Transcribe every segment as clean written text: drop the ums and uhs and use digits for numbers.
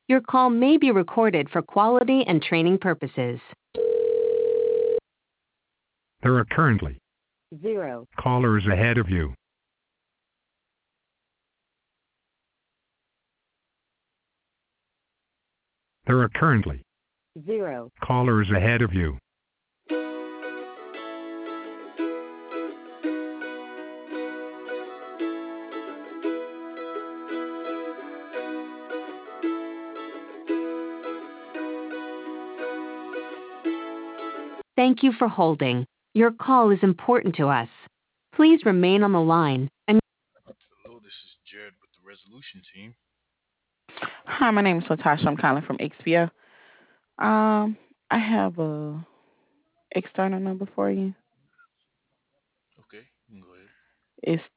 Your call may be recorded for quality and training purposes. There are currently Zero. callers ahead of you. There are currently Zero. callers ahead of you. Thank you for holding. Your call is important to us. Please remain on the line and Hello, this is Jared with the resolution team. Hi, my name is Latasha. I'm calling from XPO. Um, I have a external number for you. Okay, you can go ahead. It's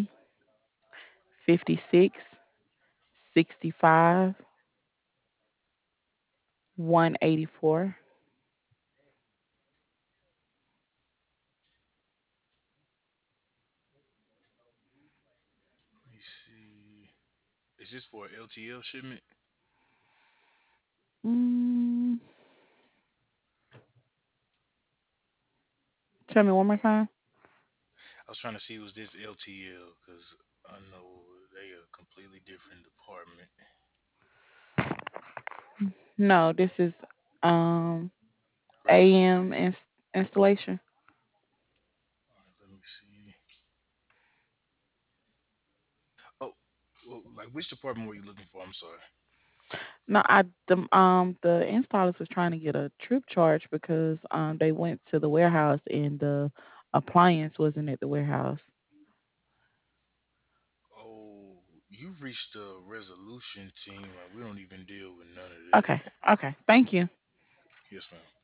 30 56 65 184. Let me see. Is this for a LTL shipment? Mm, tell me one more time. I was trying to see was this LTL because I know they a completely different department. No, this is um Resolution. AM installation. All right, let me see. Oh, well, like which department were you looking for? I'm sorry. No, the installers was trying to get a trip charge because they went to the warehouse and the appliance wasn't at the warehouse. Oh, you've reached the resolution team. Like we don't even deal with none of Okay, that. okay. Thank you. Yes, ma'am.